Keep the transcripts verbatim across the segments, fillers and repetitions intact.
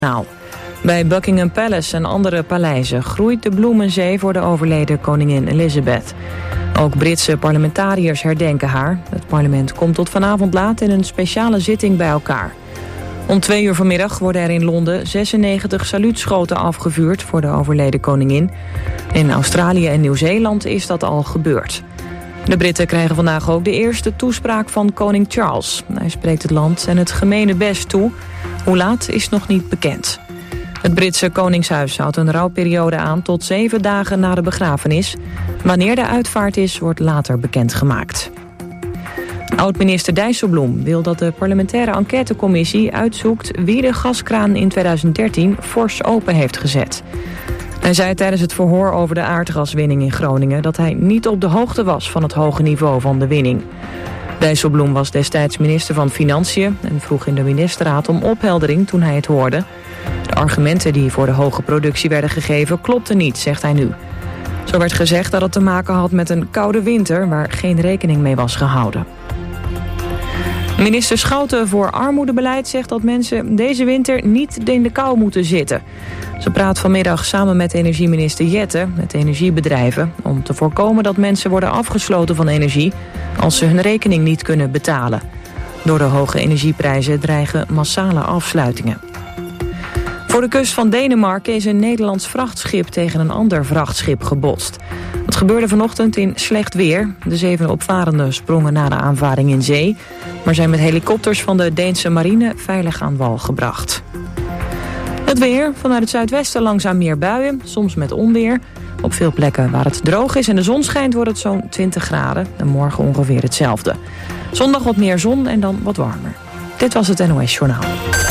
Nou, bij Buckingham Palace en andere paleizen groeit de bloemenzee voor de overleden koningin Elizabeth. Ook Britse parlementariërs herdenken haar. Het parlement komt tot vanavond laat in een speciale zitting bij elkaar. Om twee uur vanmiddag worden er in Londen zesennegentig saluutschoten afgevuurd voor de overleden koningin. In Australië en Nieuw-Zeeland is dat al gebeurd. De Britten krijgen vandaag ook de eerste toespraak van koning Charles. Hij spreekt het land en het gemene best toe. Hoe laat is nog niet bekend. Het Britse Koningshuis houdt een rouwperiode aan tot zeven dagen na de begrafenis. Wanneer de uitvaart is, wordt later bekendgemaakt. Oud-minister Dijsselbloem wil dat de parlementaire enquêtecommissie uitzoekt wie de gaskraan in tweeduizend dertien fors open heeft gezet. Hij zei tijdens het verhoor over de aardgaswinning in Groningen dat hij niet op de hoogte was van het hoge niveau van de winning. Dijsselbloem was destijds minister van Financiën en vroeg in de ministerraad om opheldering toen hij het hoorde. De argumenten die voor de hoge productie werden gegeven klopten niet, zegt hij nu. Zo werd gezegd dat het te maken had met een koude winter waar geen rekening mee was gehouden. Minister Schouten voor Armoedebeleid zegt dat mensen deze winter niet in de kou moeten zitten. Ze praat vanmiddag samen met energieminister Jette met energiebedrijven om te voorkomen dat mensen worden afgesloten van energie als ze hun rekening niet kunnen betalen. Door de hoge energieprijzen dreigen massale afsluitingen. Voor de kust van Denemarken is een Nederlands vrachtschip tegen een ander vrachtschip gebotst. Het gebeurde vanochtend in slecht weer. De zeven opvarenden sprongen na de aanvaring in zee, maar zijn met helikopters van de Deense marine veilig aan wal gebracht. Het weer, vanuit het zuidwesten langzaam meer buien, soms met onweer. Op veel plekken waar het droog is en de zon schijnt wordt het zo'n twintig graden. En morgen ongeveer hetzelfde. Zondag wat meer zon en dan wat warmer. Dit was het N O S Journaal.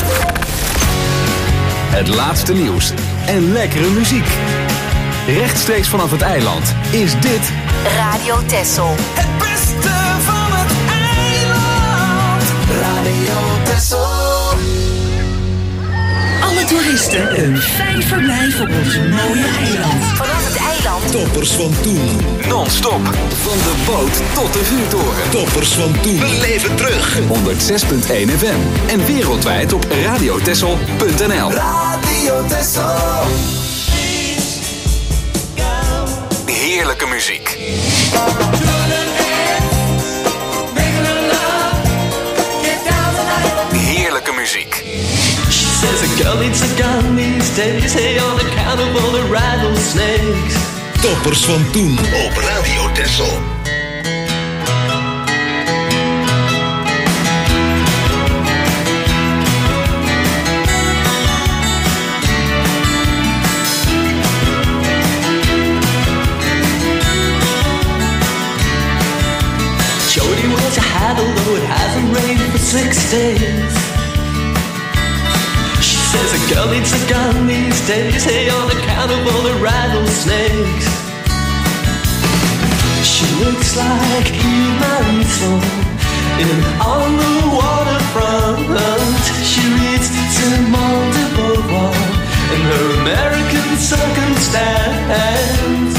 Het laatste nieuws en lekkere muziek. Rechtstreeks vanaf het eiland is dit Radio Texel. Het beste van het eiland. Radio Texel. Alle toeristen een fijn verblijf op ons mooie eiland. Vanaf het eiland. Toppers van toen. non-stop. Van de boot tot de vuurtoren. Toppers van toen. We leven terug. honderd zes punt één F M. En wereldwijd op radiotessel punt n l. Radio Texel. Heerlijke muziek. Heerlijke muziek. Says a girl needs a gun these days, hey, on account of all the rattlesnakes. Toppers van toen op Radio Texel. Jody was a hat, although it hasn't rained for six days. Says a girl needs a gun these days, hey, on account of all the rattlesnakes. She looks like Eve Marisol in On the Waterfront. She reads Simone de Beauvoir in her American Circumstance.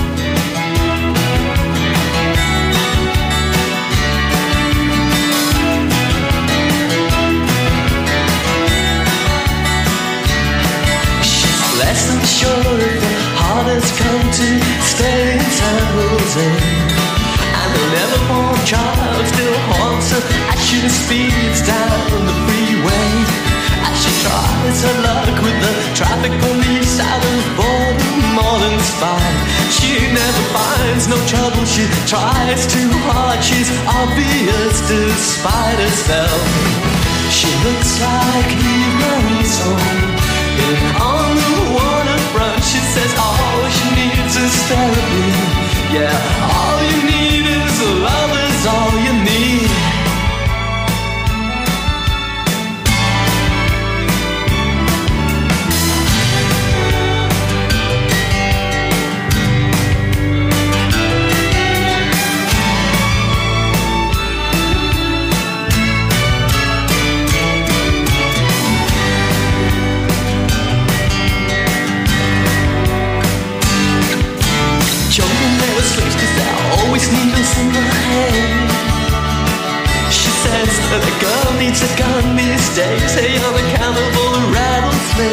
Less than sure if the heart has come to stay in San Jose. And the never-born child still haunts her as she speeds down the freeway. As she tries her luck with the traffic police out of boredom modern spy. She never finds no trouble, she tries too hard. She's obvious despite herself. She looks like Eve Marisol. On the waterfront, she says all she needs is therapy. Yeah, all you need is love is all you need. Needles in her head. She says that a girl needs a gun these days, hey, on account of all the rattlesnakes.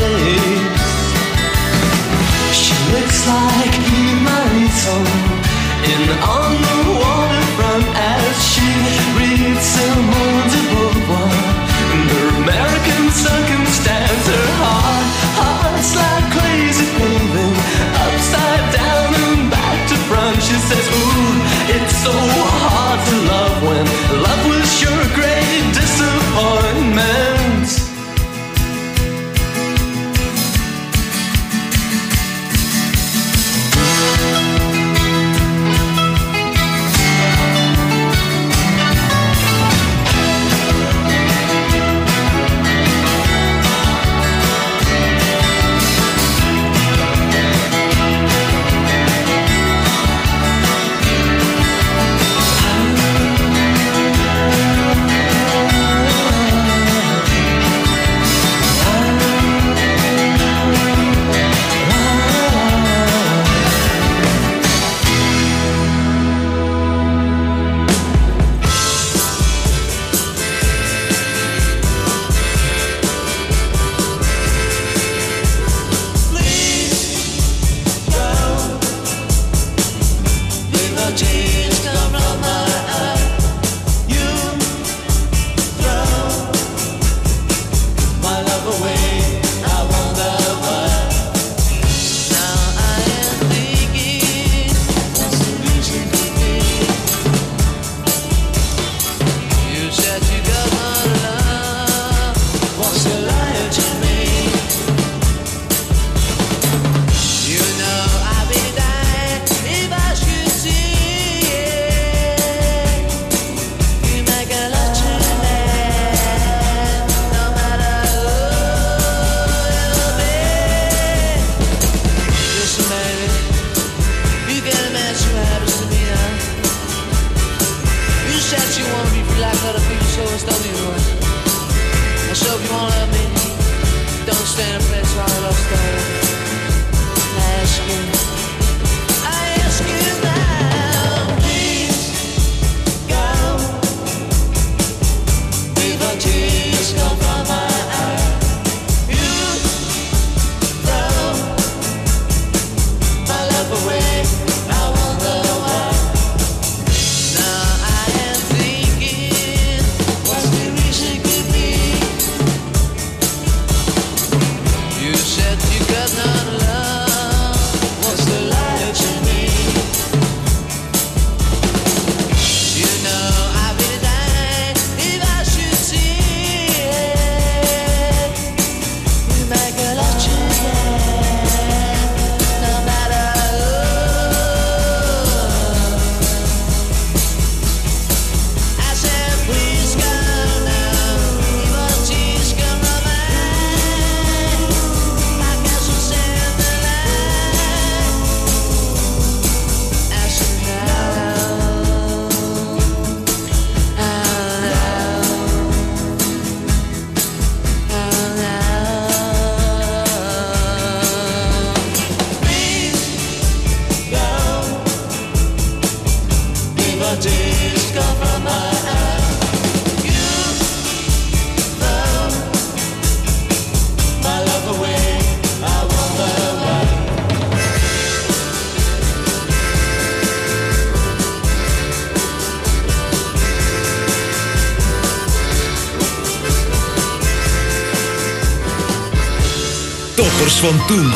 Toppers van toen.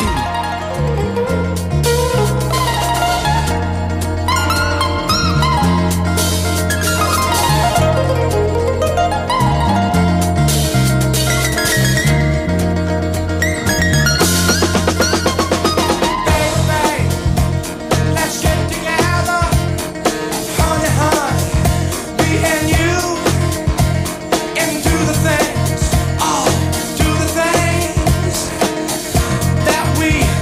We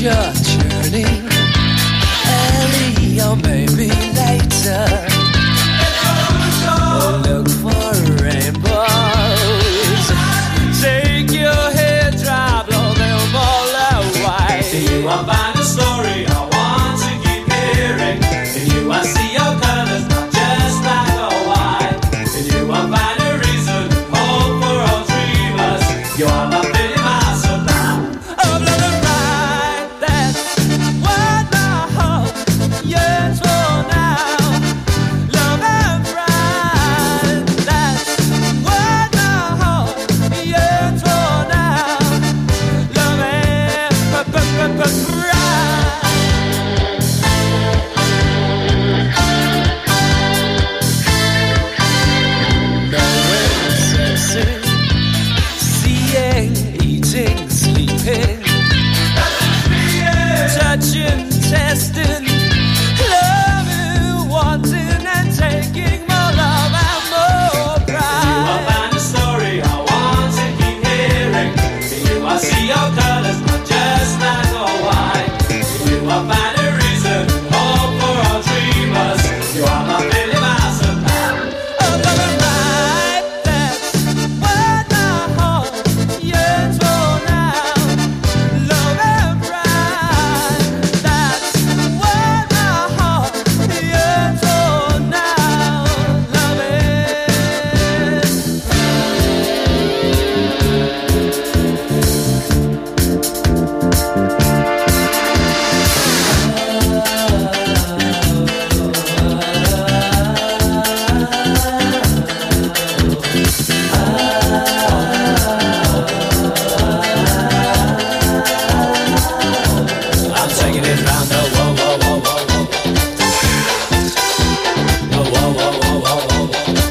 your journey. Early or maybe later. Look for rainbows. Take your head, drop, blow them all away. In you I find a story I want to keep hearing. In you I see your colors, not just black or white. In you I find a reason, hope for all dreamers. You are my pretty master now. Oh, love and right, that's what my heart yearns for now. Love and right, that's what my heart yearns for now. Love and right. Seeing, eating, sleeping, touching, testing, loving, wanting, and taking more love and more pride. You will find a story I want to keep hearing. In you I see your colors, not just black or white. In you I find a reason, hope for all dreamers. You are my Billy Master now. Oh, love and right, that's what my heart yearns for now. Love and right, that's what my heart yearns for now. Love and I'm taking it round the whoa, whoa, whoa, whoa, whoa. Whoa, whoa, whoa, whoa, whoa, whoa.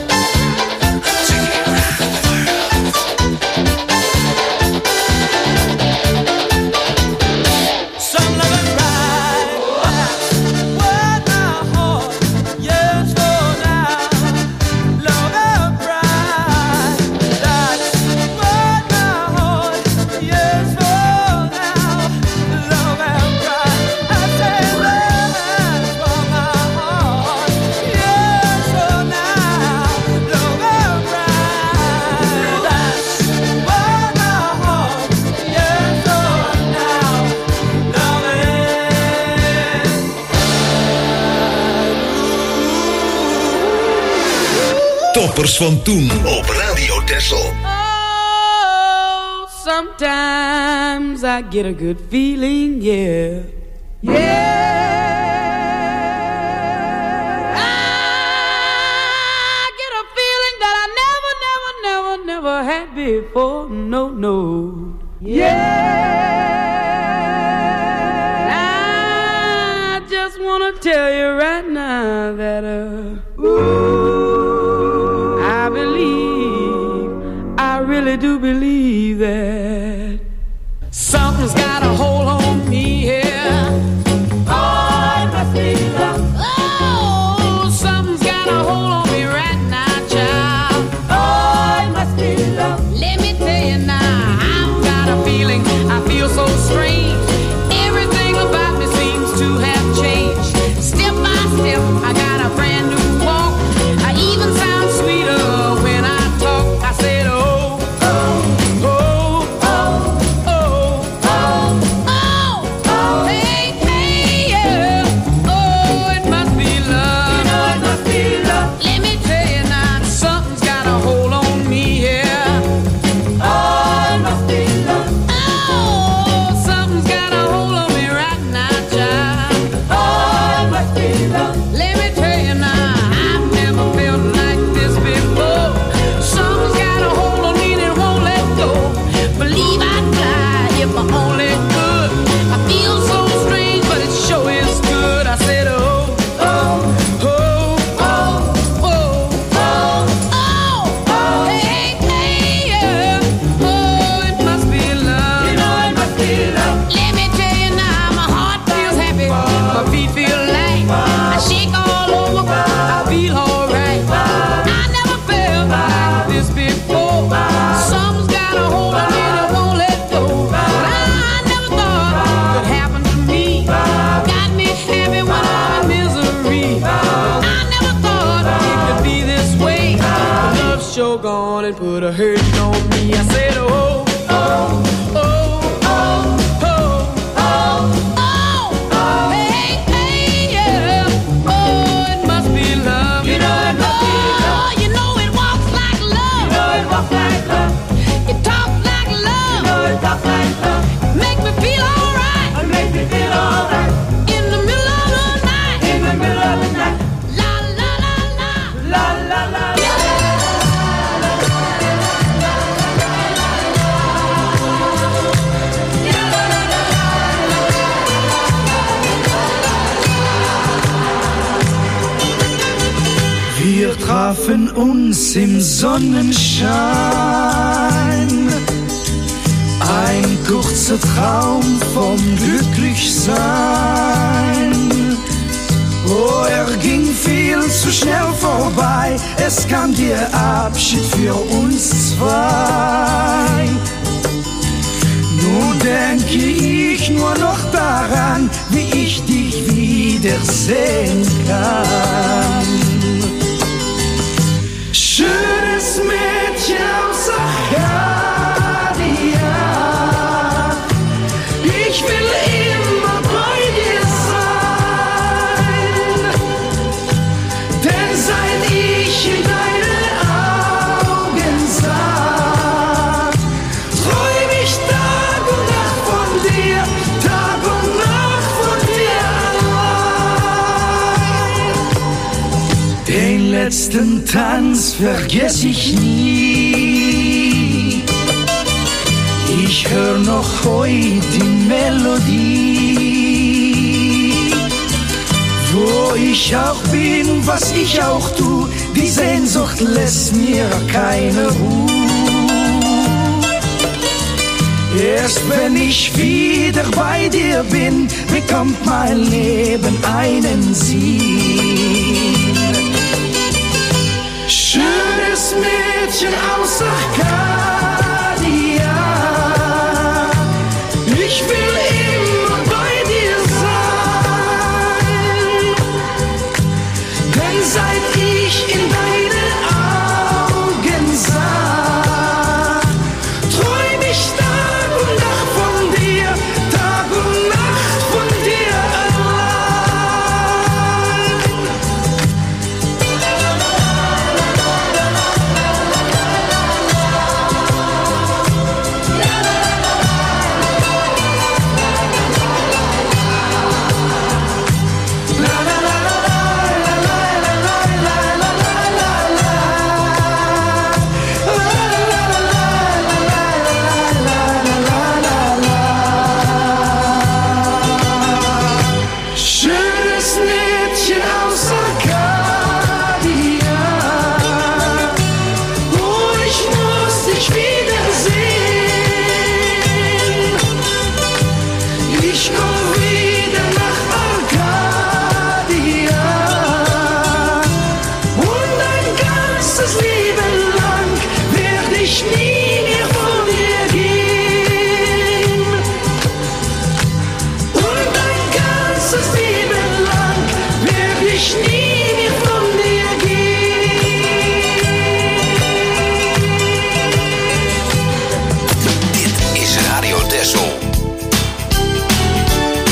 Some love and right, that's what my heart yearns for now. Love and right, that's what my heart yearns for now. Love and right, I say love, that's what my heart yearns for now. Love and right, that's what my heart yearns for now. Love and Toppers van toen op Radio Texel. Oh, sometimes I get a good feeling, yeah. Yeah. I get a feeling that I never, never, never, never had before. No, no. Yeah. I just wanna tell you right now that uh, ooh, I believe, I really do believe that something's got a hold on me here. Oh, it must be love. Oh, something's got a hold on me right now, child. Oh, it must be love. Let me tell you now, I've got a feeling, I feel so strange. Everything about me seems to have changed. Step by step, I got a brand new walk. I even sound sweeter when I talk. I said, oh, oh, oh, and put a hurting on me. I said, oh, oh, oh, oh, oh, oh, oh, oh, hey, hey, yeah. Oh, it must be love. You know it must be love. You know it walks like love. You know it walks like love. It talks like love. You know it talks like love. Make me feel alright. It make me feel alright. In the middle of the night. In the middle of the night. La la la la. La la la la. Wir trafen uns im Sonnenschein, ein kurzer Traum vom Glücklichsein. Oh, er ging viel zu schnell vorbei, es kam der Abschied für uns zwei. Nun denke ich nur noch daran, wie ich dich wiedersehen kann. Schönes Mädchen aus Arcadia, ich will immer bei dir sein, denn seit ich in deine Augen sah, träum ich Tag und Nacht von dir, Tag und Nacht von dir allein. Den letzten Tanz vergess ich nie. Ich hör noch heute die Melodie. Wo ich auch bin, was ich auch tu, die Sehnsucht lässt mir keine Ruhe. Erst wenn ich wieder bei dir bin, bekommt mein Leben einen Sinn. Schönes Mädchen aus Arcadia, ich will immer bei dir sein, denn seit ich in deine Augen sah, träum ich Tag und Nacht von dir, Tag und Nacht von dir allein. Schönes Mädchen aus Arcadia, oh, ich muss dich wiedersehen. Ich komm wieder nach Arcadia und ein ganzes Leben lang werd ich nie mehr von dir gehen. Und ein ganzes Leben lang werd ich nie mehr von dir gehen. Dit is Radio Texel.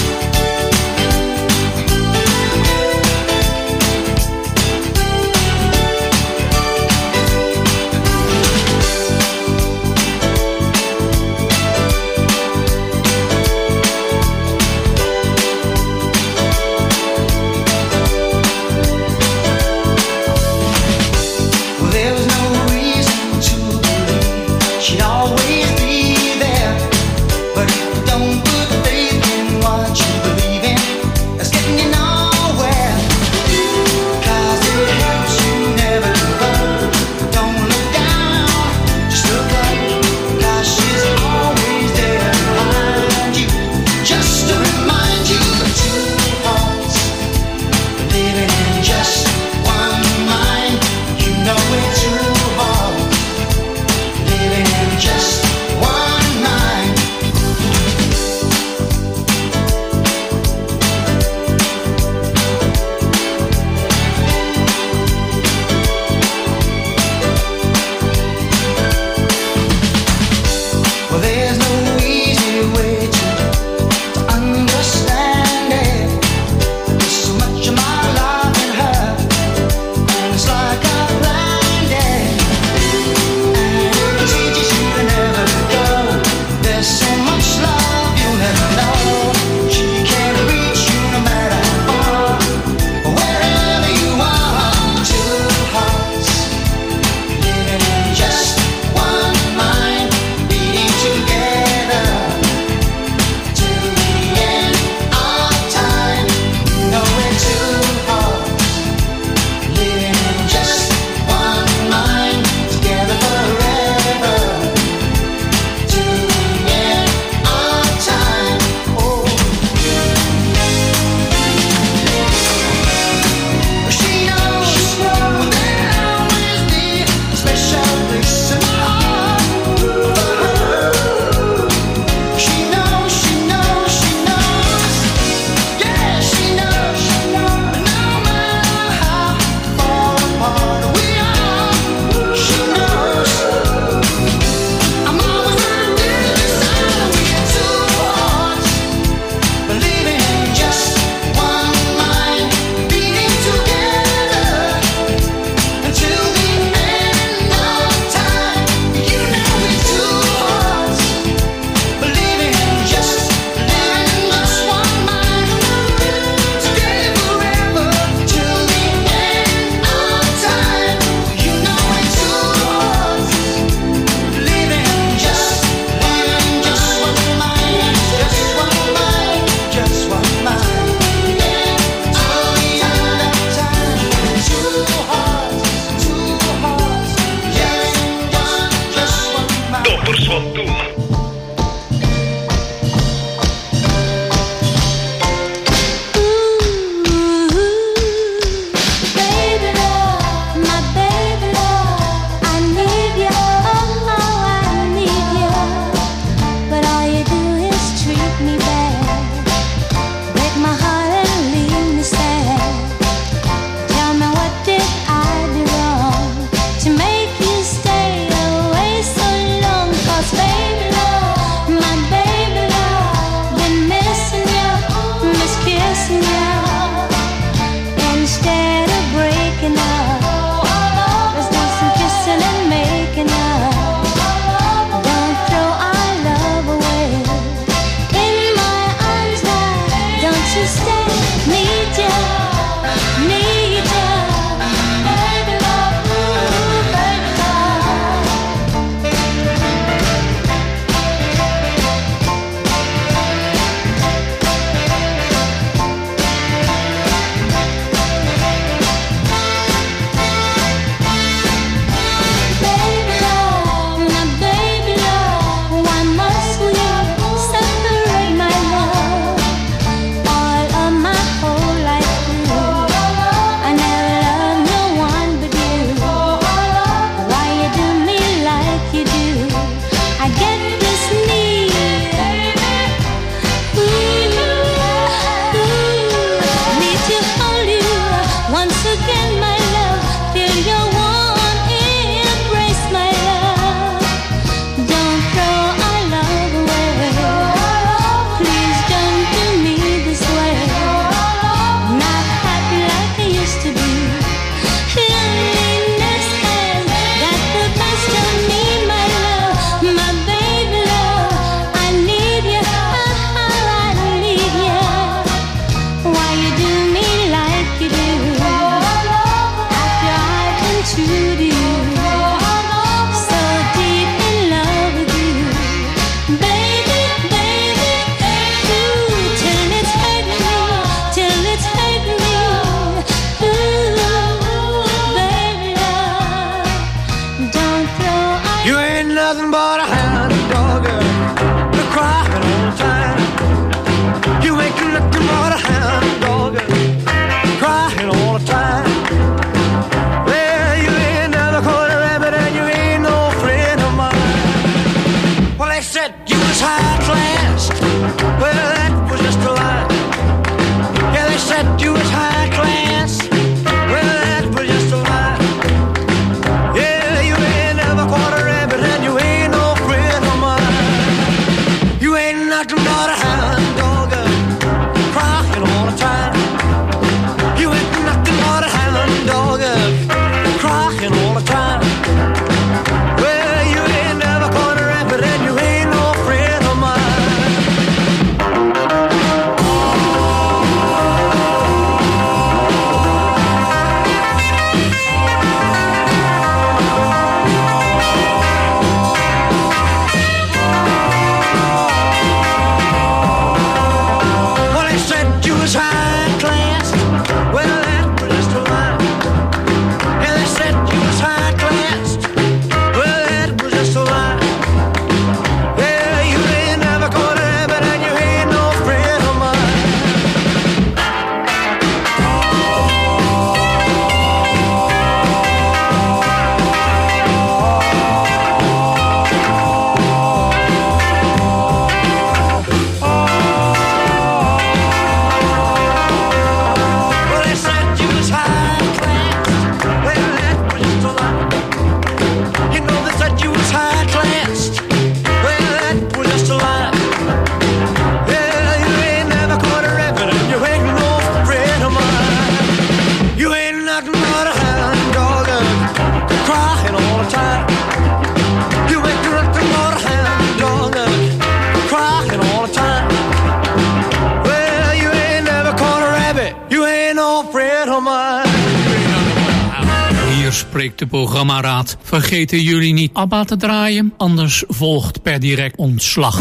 Hier spreekt de programmaraad. Vergeten jullie niet ABBA te draaien, anders volgt per direct ontslag.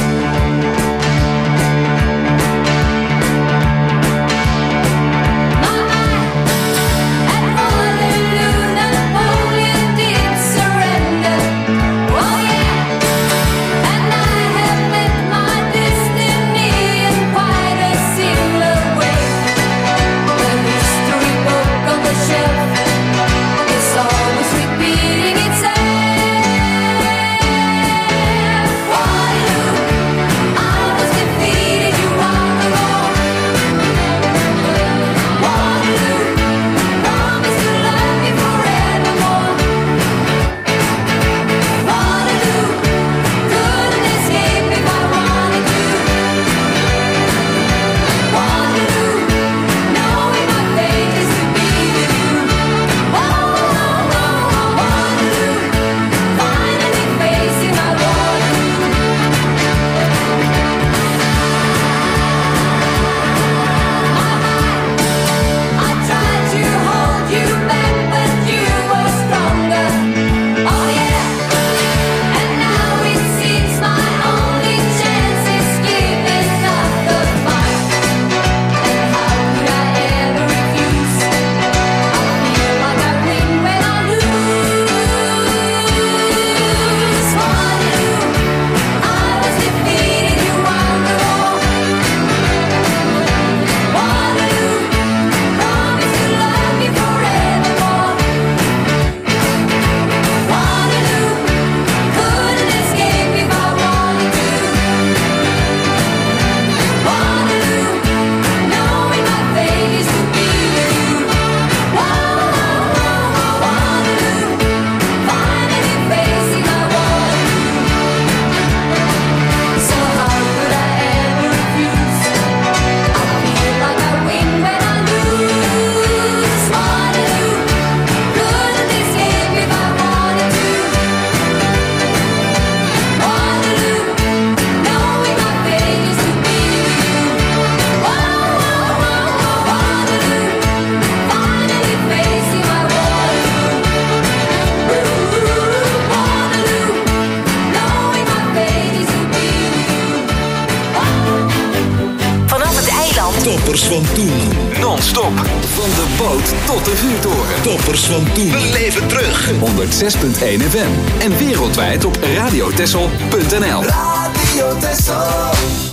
Toppers van toen. Non-stop. Van de boot tot de vuurtoren. Toppers van toen. We leven terug. honderd zes komma één F M. En wereldwijd op radiotessel punt n l. Radio Tessel.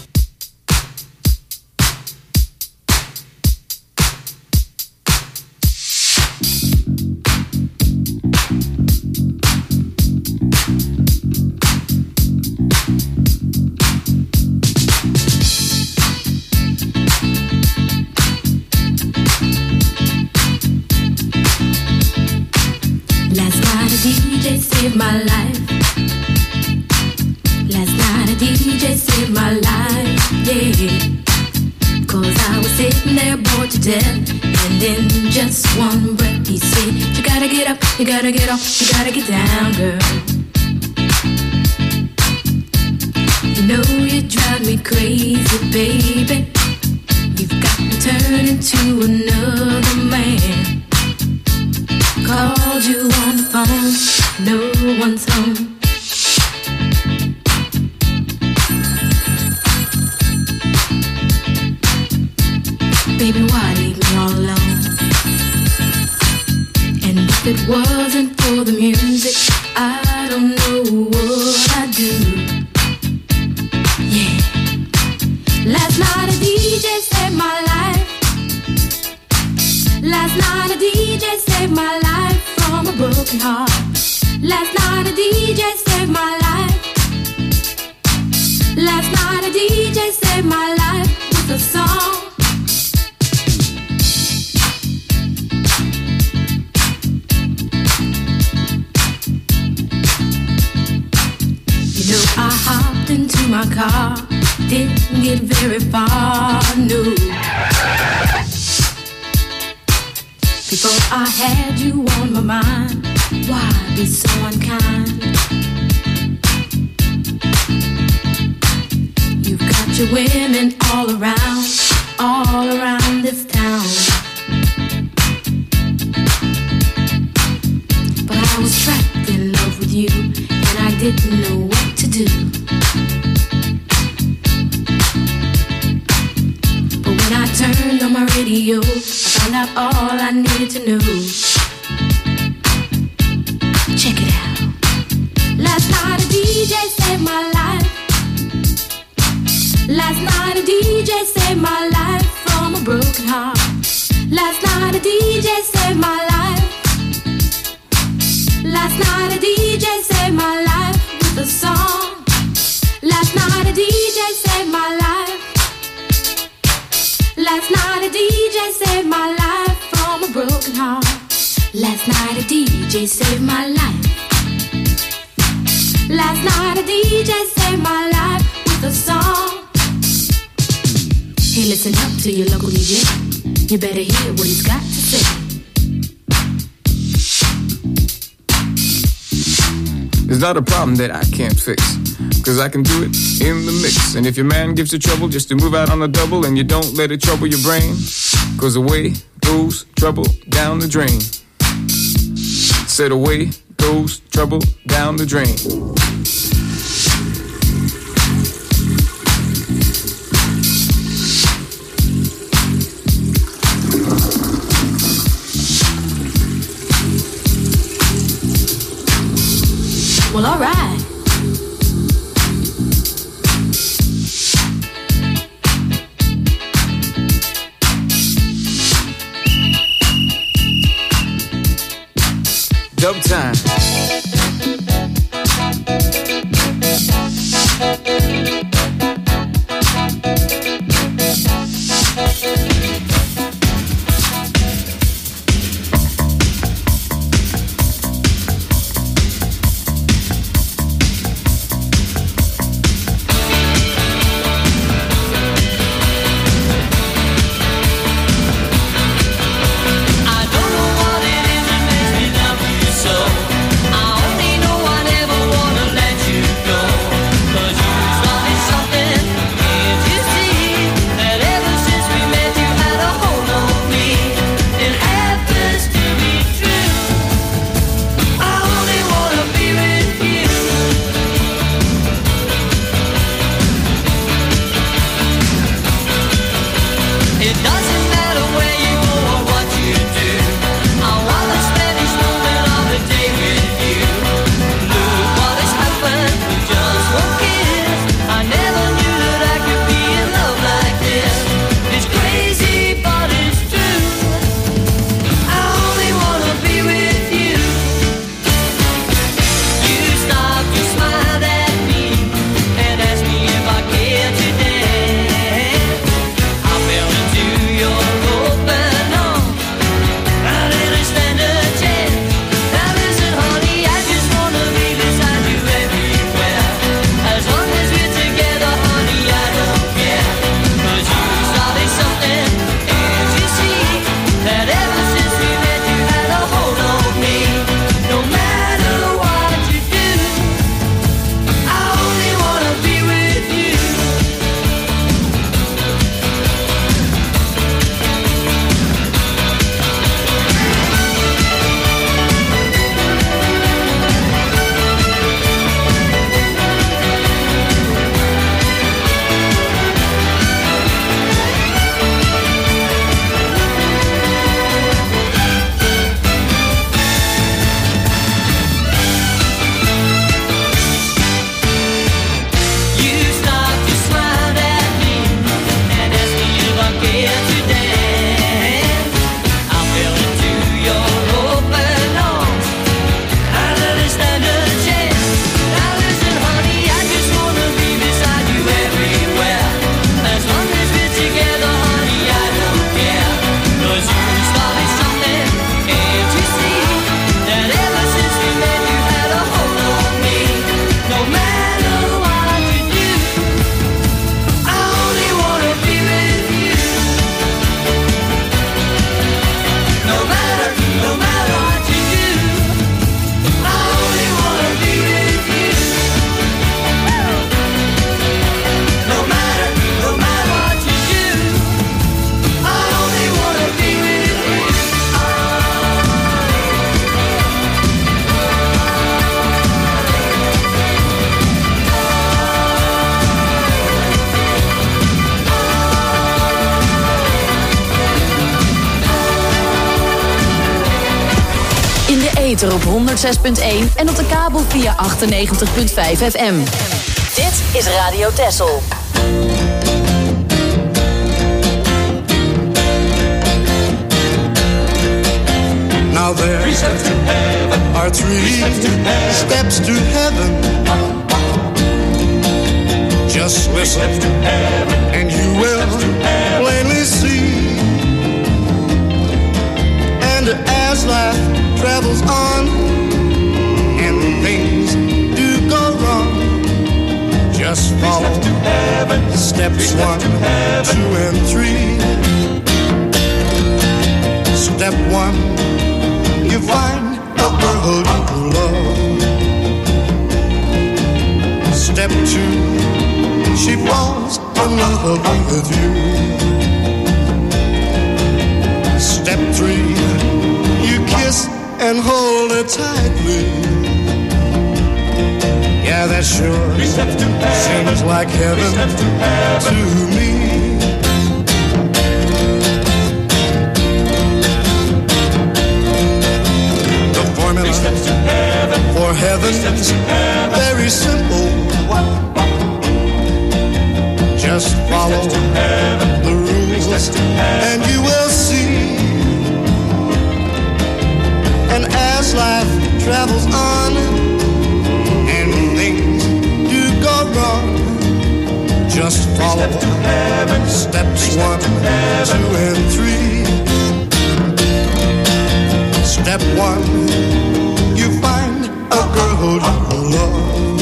Saved my life. Last night a D J saved my life, yeah. Cause I was sitting there bored to death, and in just one breath he said, you gotta get up, you gotta get off, you gotta get down, girl. You know you drive me crazy, baby. You've got me turning to another man. Called you on the phone, no one's home. Baby, why leave me all alone? And if it wasn't for the music, I don't know what I'd do. Yeah. Last night a D J saved my life. Last night a D J saved my life from a broken heart. Last night a D J saved my life. Last night a D J saved my life with a song. You know I hopped into my car, didn't get very far, no. Before I had you on my mind, why be so unkind? You've got your women all around, all around this town. didn't know what to do. But when I turned on my radio, I found out all I needed to know. Check it out. Last night a D J saved my life. Last night a D J saved my life from a broken heart. Last night a D J saved my life. Last night a D J saved my life with a song. Last night a D J saved my life. Last night a D J saved my life from a broken heart. Last night a D J saved my life. Last night a D J saved my life with a song. Hey, listen up to your local D J. You better hear what he's got to say. It's not a problem that I can't fix, cause I can do it in the mix. And if your man gives you trouble just to move out on the double, and you don't let it trouble your brain, cause away goes trouble down the drain. Said away goes trouble down the drain. Well, all right. Dub time. I don't know what it is that makes me love you so. I ether op honderd zes punt één en op de kabel via achtennegentig punt vijf F M. Dit is Radio Texel. Now there three steps to heaven. Are three, three steps, to heaven. steps to heaven. Just listen to heaven, and you will plainly see. And as life travels on, and things do go wrong, just follow steps, to heaven. steps one, to heaven. two, and three. Step one, you find a girl you love. Step two, she falls in love with you. Step three, you kiss and hold her tightly. Yeah, that sure seems like heaven to me. For heaven's very simple. Just follow the rules and you will see. And as life travels on and things do go wrong, just follow steps one, two, and three. Step one, you find a girl you love.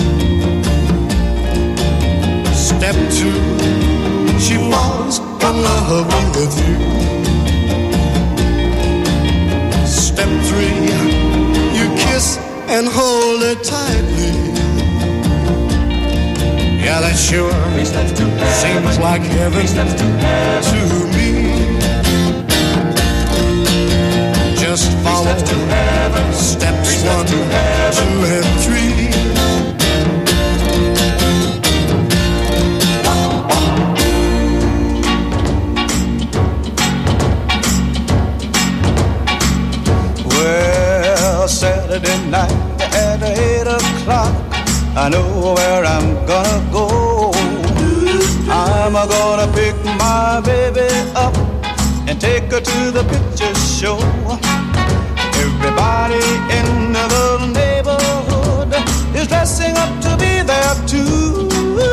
Step two, she falls in love with you. Step three, you kiss and hold her tightly. Yeah, that sure seems like heaven to me. Just follow steps one, two, and three. Well, Saturday night at eight o'clock, I know where I'm gonna go. I'm gonna pick my baby up and take her to the picture show. Everybody in the neighborhood is dressing up to be there too.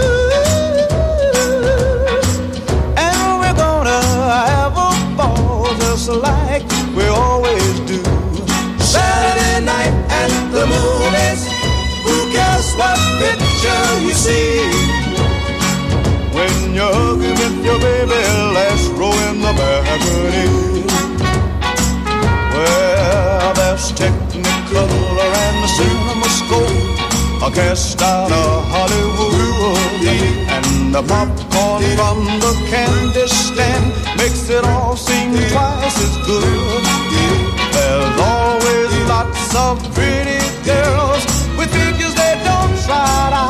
And we're gonna have a ball just like we always do. Saturday night at the movies, who cares what picture you see? When you're hugging with your baby, let's roll in the balcony. Well, there's Technicolor and the cinema scope, a cast out of Hollywood, and the popcorn from the candy stand makes it all seem twice as good. There's always lots of pretty girls with figures they don't try to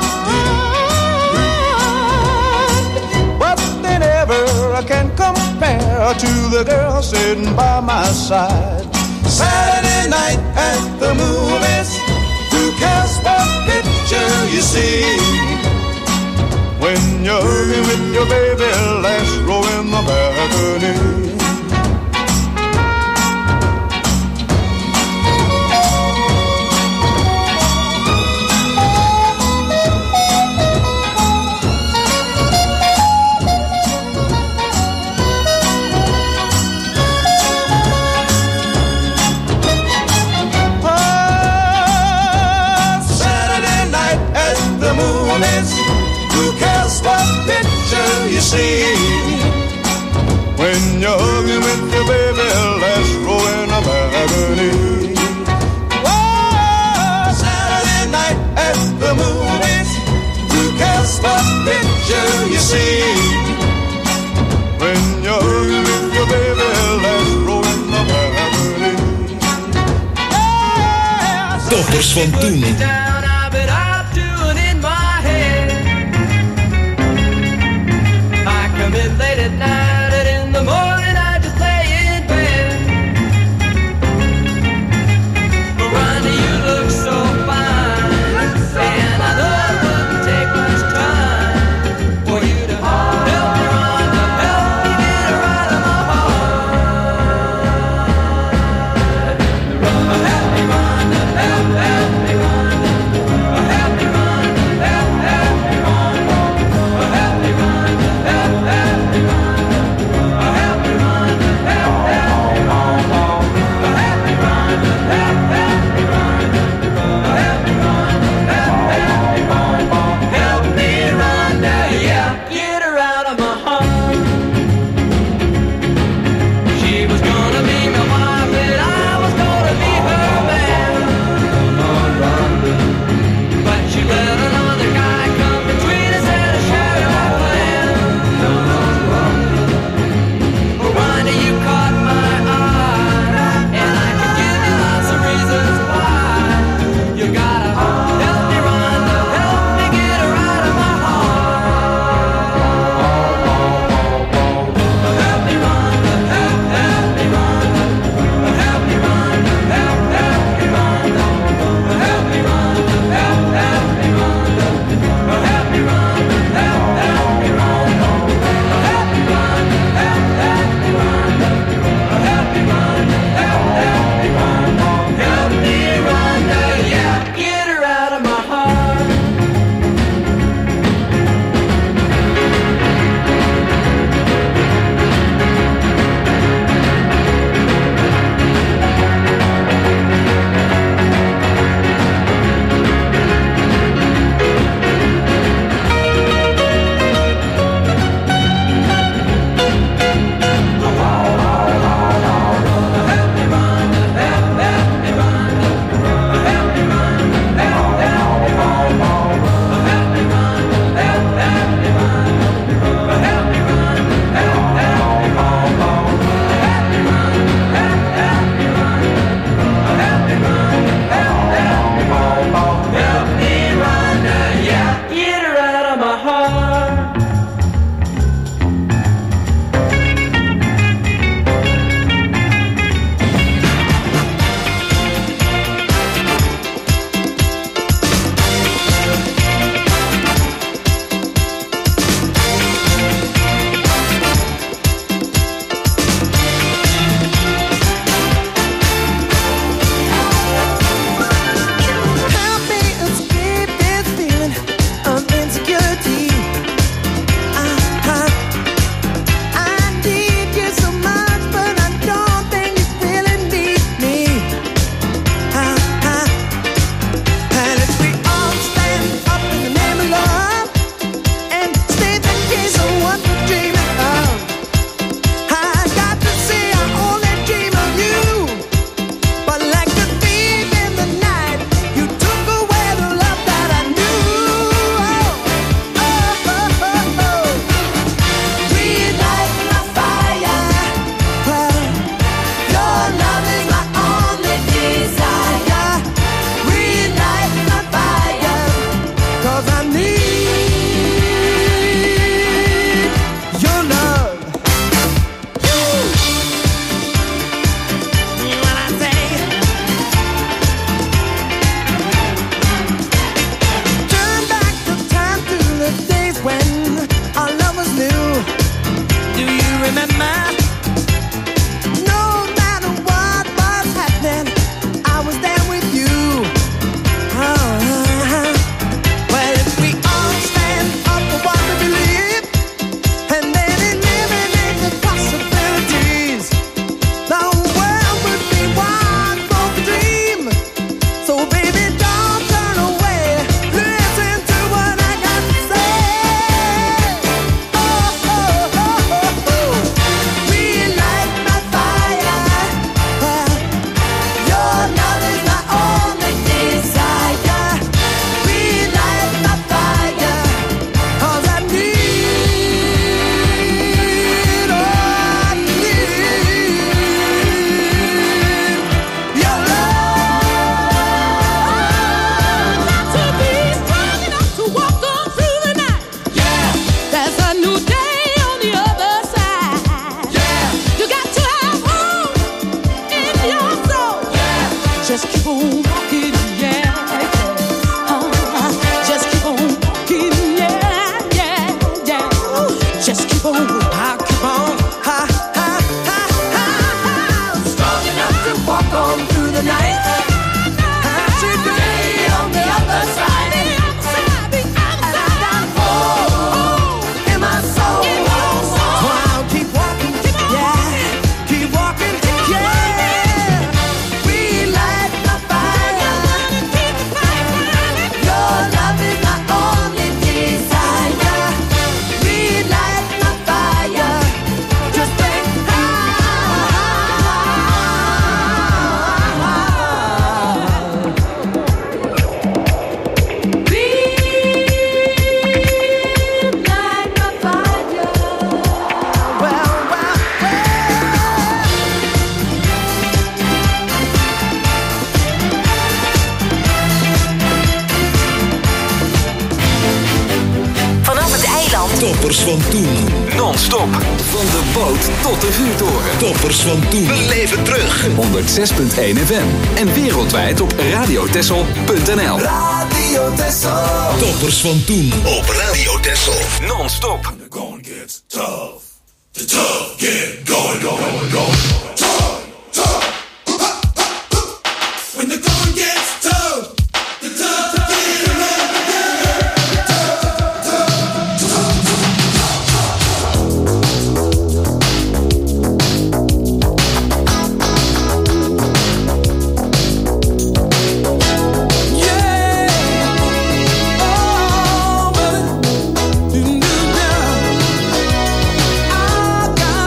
hide, but they never can compare to the girl sitting by my side. Saturday night at the movies, who cares what picture you see? When you're with your baby, let's roll in the balcony. Who cares what picture you see? When you're hugging with your baby, let's roll in a balcony. Oh, Saturday night at the movies, who cares what picture you see? When you're hugging with your baby, let's roll in a balcony. Yeah, Toppers van toen. Come in late at night and in the morning I just lay in bed. Toppers van toen. Non-stop. Van de boot tot de vuurtoren. Toppers van toen. We leven terug. honderd zes punt één F M. En wereldwijd op radio texel punt n l. Radio Texel. Toppers van toen. Op Radio Texel. Non-stop. When the going gets tough. The tough get going, going, going. Tough, tough. When the going gets tough. The tough get I got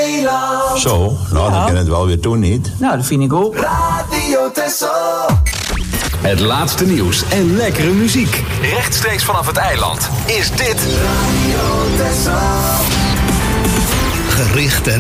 eiland. Zo, nou dan kan het wel weer toen niet. Nou, dat vind ik ook. Radio Texel. Het laatste nieuws en lekkere muziek. Rechtstreeks vanaf het eiland is dit... Radio Texel. Gericht en